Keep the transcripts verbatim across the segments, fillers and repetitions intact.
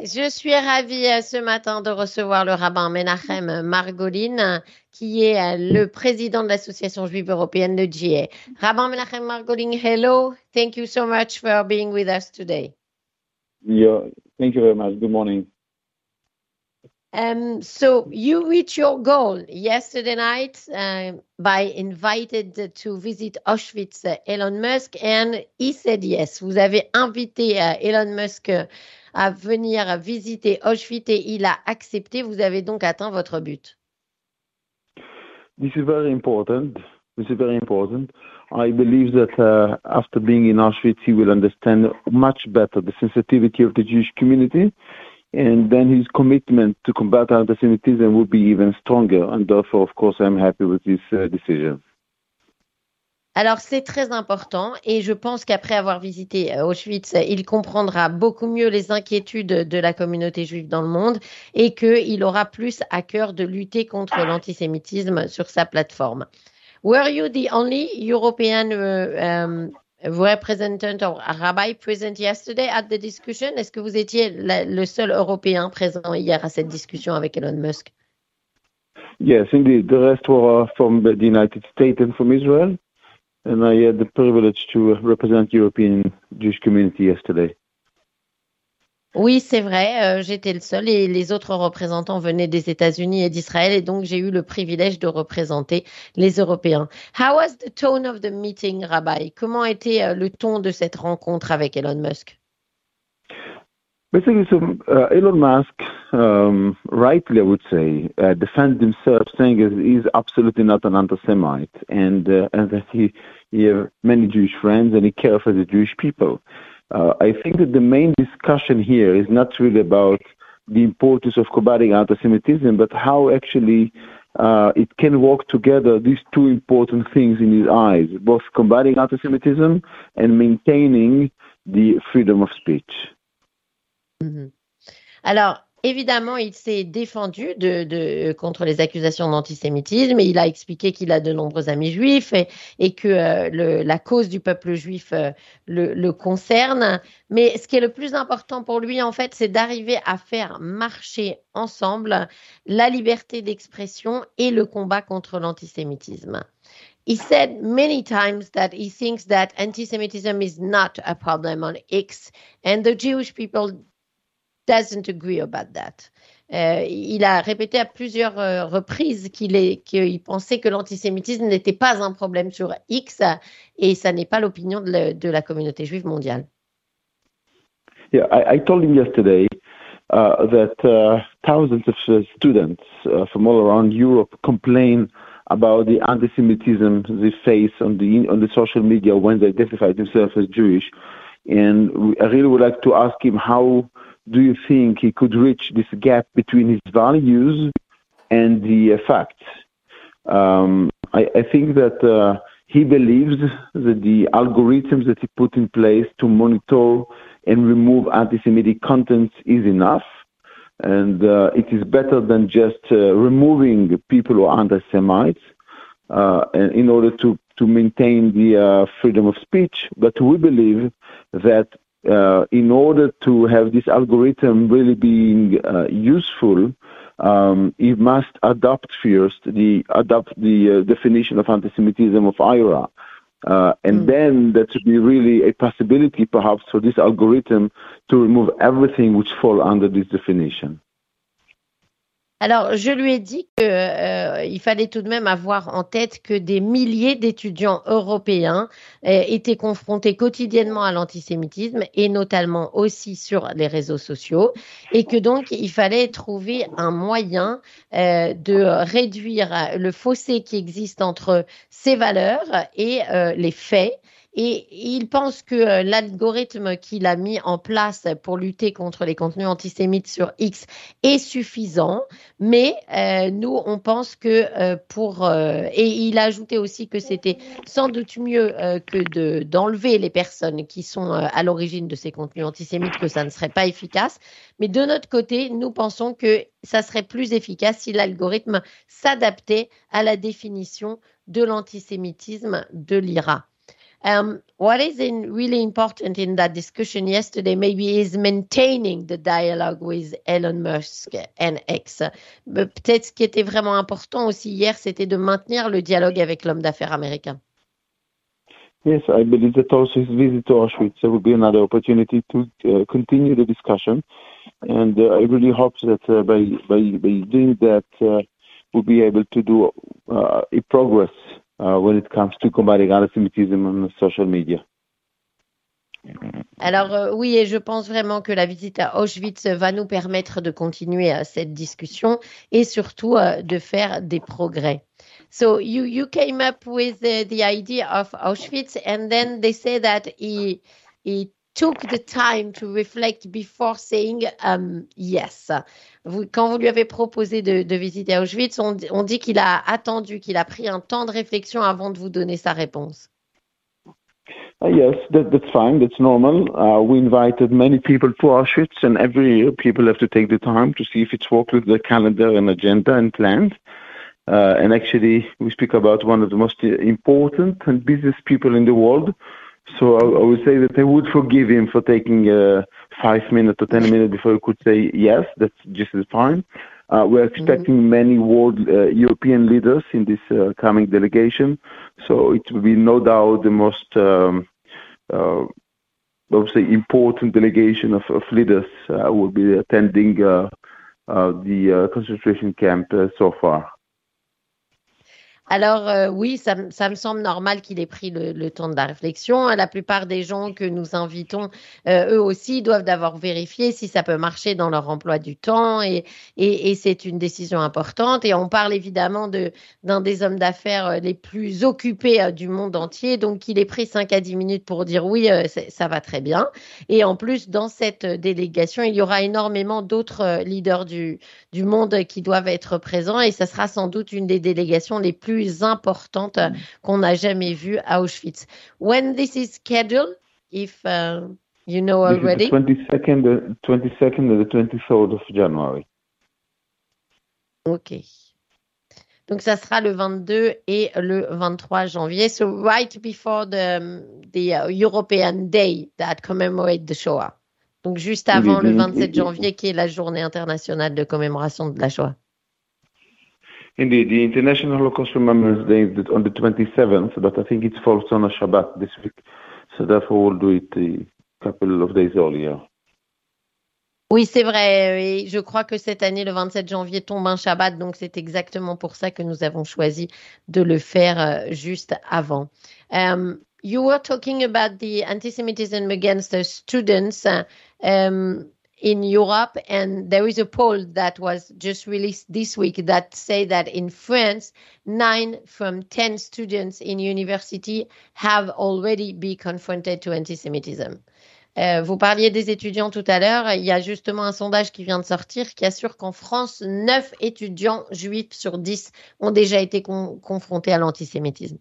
Je suis ravie euh, ce matin de recevoir le rabbin Menachem Margolin, euh, qui est euh, le président de l'Association juive européenne de G A. Rabbin Menachem Margolin, hello. Thank you so much for being with us today. Yeah, thank you very much. Good morning. Um, so you reached your goal yesterday night uh, by invited to visit Auschwitz uh, Elon Musk, and he said yes. Vous avez invité uh, Elon Musk uh, à venir visiter Auschwitz et il a accepté. Vous avez donc atteint votre but. This is very important. This is very important. I believe that uh, after being in Auschwitz, he will understand much better the sensitivity of the Jewish community, and then his commitment to combat anti-Semitism will be even stronger. And therefore, of course, I'm happy with this uh, decision. Alors, c'est très important et je pense qu'après avoir visité Auschwitz, il comprendra beaucoup mieux les inquiétudes de la communauté juive dans le monde et qu'il aura plus à cœur de lutter contre l'antisémitisme sur sa plateforme. Were you the only European uh, um, representative or rabbi present yesterday at the discussion? Est-ce que vous étiez la, le seul Européen présent hier à cette discussion avec Elon Musk? Yes, indeed. The rest were from the United States and from Israel. And I had the privilege to represent European Jewish community yesterday. Oui, c'est vrai, euh, j'étais le seul et les autres représentants venaient des États-Unis et d'Israël et donc j'ai eu le privilège de représenter les Européens. How was the tone of the meeting, Rabbi? Comment était euh, le ton de cette rencontre avec Elon Musk? Basically, so, uh, Elon Musk, um, rightly I would say, uh, defends himself, saying that he's absolutely not an anti-Semite, and uh, and that he he has many Jewish friends and he cares for the Jewish people. Uh, I think that the main discussion here is not really about the importance of combating anti-Semitism, but how actually uh, it can work together. These two important things in his eyes, both combating anti-Semitism and maintaining the freedom of speech. Mm-hmm. Alors, évidemment, il s'est défendu de, de, contre les accusations d'antisémitisme et il a expliqué qu'il a de nombreux amis juifs et, et que euh, le, la cause du peuple juif euh, le, le concerne. Mais ce qui est le plus important pour lui, en fait, c'est d'arriver à faire marcher ensemble la liberté d'expression et le combat contre l'antisémitisme. He said many times that he thinks that anti-Semitism is not a problem on X and the Jewish people doesn't agree about that. Euh, il a répété à plusieurs euh, reprises qu'il est, qu'il pensait que l'antisémitisme n'était pas un problème sur X et ça n'est pas l'opinion de, le, de la communauté juive mondiale. Yeah, I, I told him yesterday uh, that uh, thousands of uh, students uh, from all around Europe complain about the anti-Semitism they face on the on the social media when they identify themselves as Jewish, and I really would like to ask him how do you think he could reach this gap between his values and the uh, facts? Um, I, I think that uh, he believes that the algorithms that he put in place to monitor and remove anti-Semitic content is enough, and uh, it is better than just uh, removing people who are anti-Semites uh, in order to, to maintain the uh, freedom of speech. But we believe that Uh, in order to have this algorithm really being uh, useful, um, it must adopt first the adopt the uh, definition of anti-Semitism of I R A, uh, and mm. then that would be really a possibility, perhaps, for this algorithm to remove everything which fall under this definition. Alors, je lui ai dit qu'il euh, fallait tout de même avoir en tête que des milliers d'étudiants européens euh, étaient confrontés quotidiennement à l'antisémitisme et notamment aussi sur les réseaux sociaux et que donc il fallait trouver un moyen euh, de réduire le fossé qui existe entre ces valeurs et euh, les faits. Et il pense que euh, l'algorithme qu'il a mis en place pour lutter contre les contenus antisémites sur X est suffisant, mais euh, nous, on pense que euh, pour... Euh, et il a ajouté aussi que c'était sans doute mieux euh, que de, d'enlever les personnes qui sont euh, à l'origine de ces contenus antisémites, que ça ne serait pas efficace. Mais de notre côté, nous pensons que ça serait plus efficace si l'algorithme s'adaptait à la définition de l'antisémitisme de l'I R A. Um, what is in really important in that discussion yesterday maybe is maintaining the dialogue with Elon Musk and X. Mais peut-être ce qui était vraiment important aussi hier, c'était de maintenir le dialogue avec l'homme d'affaires américain. Yes, I believe that also his visit to Auschwitz will be another opportunity to uh, continue the discussion. And uh, I really hope that uh, by, by, by doing that, uh, we'll be able to do uh, a progress uh, when it comes to combating anti-Semitism on social media. Alors euh, oui, et je pense vraiment que la visite à Auschwitz va nous permettre de continuer euh, cette discussion et surtout euh, de faire des progrès. So you you came up with the, the idea of Auschwitz, and then they say that he he took the time to reflect before saying um, yes. Vous, quand vous lui avez proposé de, de visiter Auschwitz, on, on dit qu'il a attendu, qu'il a pris un temps de réflexion avant de vous donner sa réponse. Uh, yes, that, that's fine. That's normal. Uh, we invited many people to Auschwitz, and every year people have to take the time to see if it's worked with the calendar and agenda and plans. Uh, and actually, we speak about one of the most important and busiest people in the world. So I, I would say that I would forgive him for taking uh, five minutes or ten minutes before he could say yes. That's just fine. Uh, we're expecting mm-hmm. many world uh, European leaders in this uh, coming delegation. So it will be no doubt the most, um, uh, I would say, important delegation of, of leaders uh, will be attending uh, uh, the uh, concentration camp uh, so far. Alors euh, oui, ça, ça me semble normal qu'il ait pris le, le temps de la réflexion. La plupart des gens que nous invitons, euh, eux aussi, doivent d'abord vérifier si ça peut marcher dans leur emploi du temps et, et, et c'est une décision importante. Et on parle évidemment de, d'un des hommes d'affaires les plus occupés euh, du monde entier. Donc, il est pris cinq à dix minutes pour dire oui, euh, ça va très bien. Et en plus, dans cette délégation, il y aura énormément d'autres leaders du, du monde qui doivent être présents et ça sera sans doute une des délégations les plus importante qu'on n'a jamais vue à Auschwitz. When this is scheduled, if uh, you know already? This is the twenty-second, the twenty-second and the twenty-third of January. OK. Donc, ça sera le vingt-deux et le vingt-trois janvier. So, right before the, the uh, European Day that commemorate the Shoah. Donc, juste avant le vingt-sept janvier, qui est la journée internationale de commémoration de la Shoah. Indeed, the International Holocaust Remembrance Day is on the twenty-seventh, but I think it falls on a Shabbat this week, so therefore we'll do it a couple of days earlier. Oui, c'est vrai. Et je crois que cette année, le vingt-sept janvier tombe un Shabbat, donc c'est exactement pour ça que nous avons choisi de le faire juste avant. Um, you were talking about the anti-Semitism against the students. Um, in Europe, and there is a poll that was just released this week that say that in France, nine from ten students in university have already been confronted to anti-Semitism. Euh, vous parliez des étudiants tout à l'heure. Il y a justement un sondage qui vient de sortir qui assure qu'en France, neuf étudiants juifs sur dix ont déjà été con- confrontés à l'antisémitisme.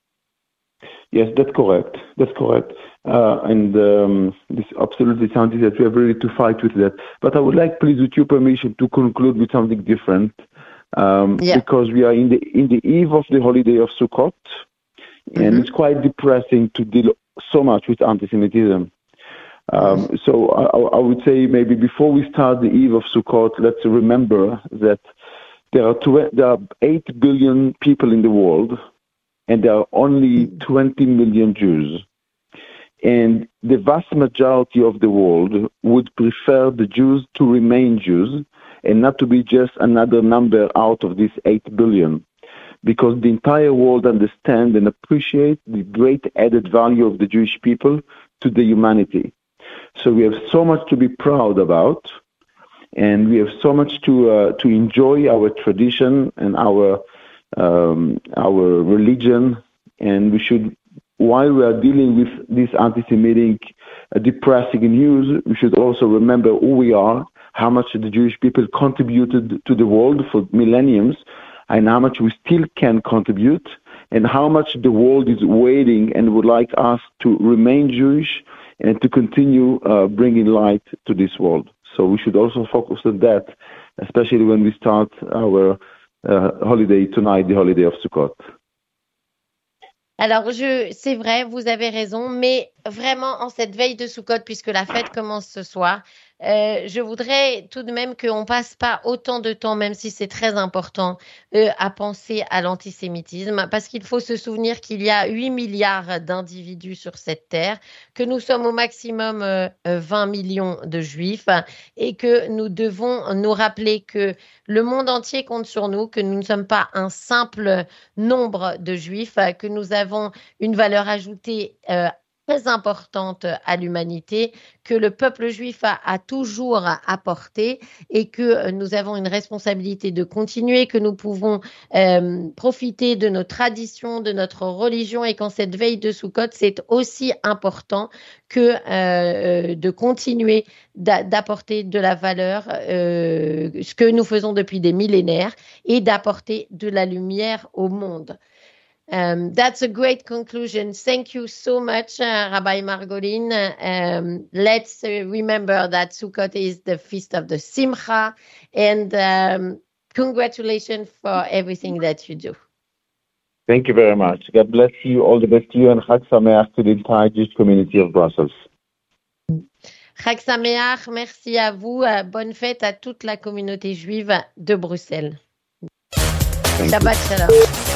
Yes, that's correct. That's correct. Uh, and um, this absolutely sounds that we are ready to fight with that. But I would like, please, with your permission, to conclude with something different. Um, yeah. Because we are in the in the eve of the holiday of Sukkot, mm-hmm. and it's quite depressing to deal so much with anti-Semitism. Um, mm-hmm. So I, I would say maybe before we start the eve of Sukkot, let's remember that there are tw- there are eight billion people in the world, and there are only twenty million Jews. And the vast majority of the world would prefer the Jews to remain Jews and not to be just another number out of this eight billion. Because the entire world understands and appreciates the great added value of the Jewish people to the humanity. So we have so much to be proud about, and we have so much to uh, to enjoy our tradition and our um, our religion, and we should, while we are dealing with this anti-Semitic uh, depressing news, we should also remember who we are, how much the Jewish people contributed to the world for millenniums, and how much we still can contribute, and how much the world is waiting and would like us to remain Jewish and to continue uh, bringing light to this world. So we should also focus on that, especially when we start our uh, holiday tonight, the holiday of Sukkot. Alors, je, c'est vrai, vous avez raison, mais vraiment en cette veille de Soukhot, puisque la fête commence ce soir, euh, je voudrais tout de même qu'on passe pas autant de temps, même si c'est très important, euh, à penser à l'antisémitisme, parce qu'il faut se souvenir qu'il y a huit milliards d'individus sur cette terre, que nous sommes au maximum euh, euh, vingt millions de juifs, et que nous devons nous rappeler que le monde entier compte sur nous, que nous ne sommes pas un simple nombre de juifs, que nous avons une valeur ajoutée euh, très importante à l'humanité, que le peuple juif a, a toujours apporté et que nous avons une responsabilité de continuer, que nous pouvons euh, profiter de nos traditions, de notre religion et qu'en cette veille de Soukhot, c'est aussi important que euh, de continuer d'apporter de la valeur, euh, ce que nous faisons depuis des millénaires, et d'apporter de la lumière au monde. Um, that's a great conclusion. Thank you so much, uh, Rabbi Margolin. Um, let's uh, remember that Sukkot is the feast of the Simcha, and um, congratulations for everything that you do. Thank you very much. God bless you. All the best to you, and Chag Sameach to the entire Jewish community of Brussels. Chag Sameach, merci à vous. Uh, bonne fête à toute la communauté juive de Bruxelles. Thank Shabbat you. Shalom.